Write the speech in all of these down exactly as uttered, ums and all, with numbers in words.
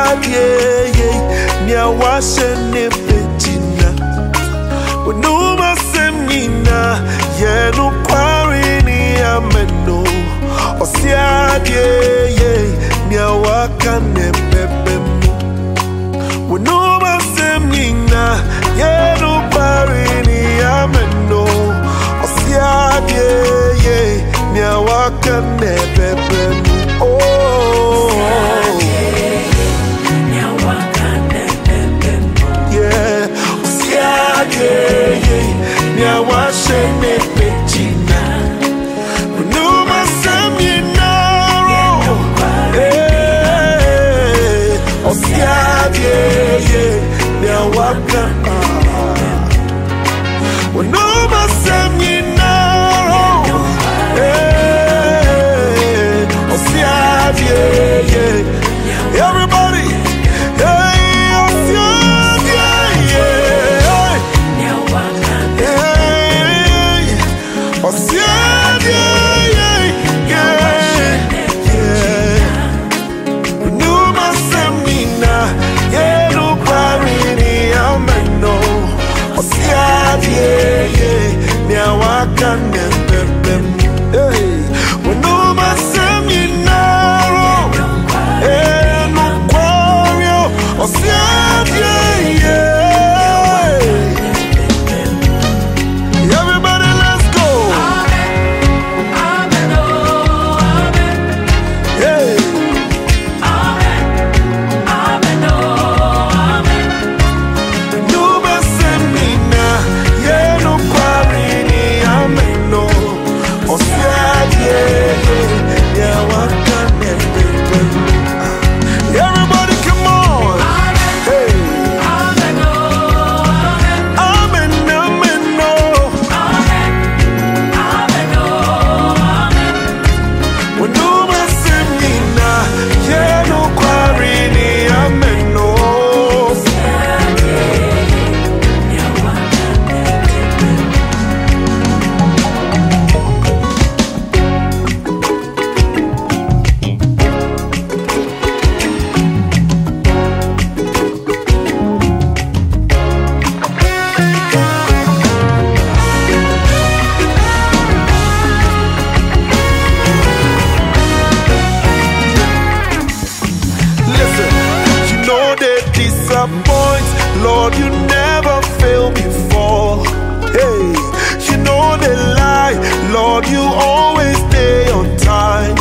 yeah, nya washene petina. Wenuma semina, yeah, no quarini ameno. Osia, yeah, yeah, nya wakane pepemu. Wenuma semina, yeah, no quarini ameno. Osia, yeah, yeah, nya wakane pepemu. Oh. Everybody, hey, Disappoint, Lord, you never failed before. Hey, you know the lie, Lord, you always stay on time.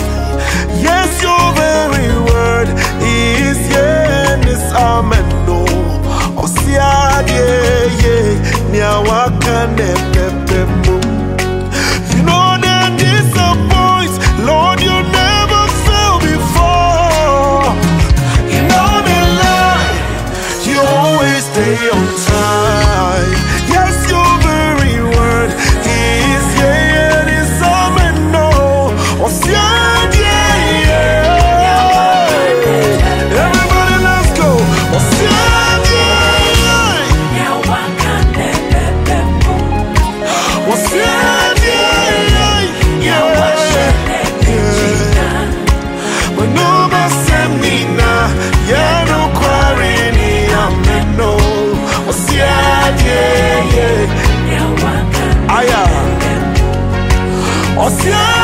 Yes, your very word is yes, amen. No, Osia, yeah, yeah, nyawakane pepemo. You know that disappoint, Lord, you never failed before. You know the lie, you always stay on time. Yes, your very word is yeah, it is amen. No, Osia, yeah, yeah. Everybody, let's go. Osia, yeah, Osia, yeah, yeah. When no más semina, ya no quarini ameno. Osia, yeah, yeah. Aya. Osia.